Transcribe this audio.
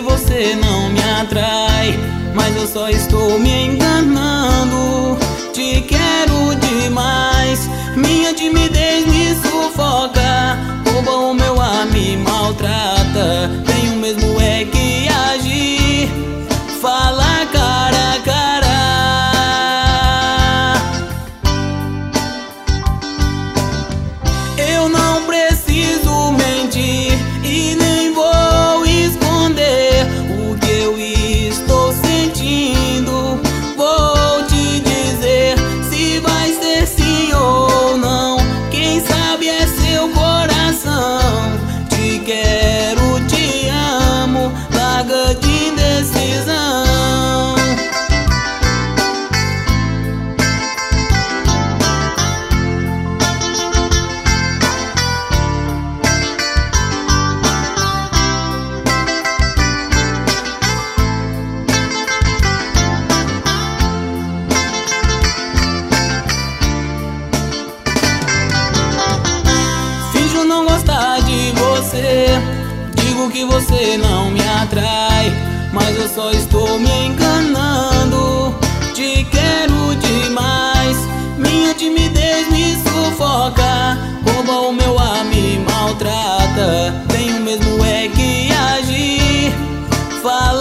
você não me atrai, mas eu só estou me enganando. Te quero demais, minha timidez me sufoca, rouba o meu ar, me maltrata. Tenho mesmo é que agir, fala cara a cara. Eu não preciso mentir e nem vou esconder o que eu estou sentindo. Vou te dizer se vai ser sim ou não, quem sabe é seu coração. Te quero, te amo, larga de indecisão. Não gostar de você, digo que você não me atrai, mas eu só estou me enganando. Te quero demais, minha timidez me sufoca, rouba o meu ar, me maltrata. Tenho mesmo é que agir, fala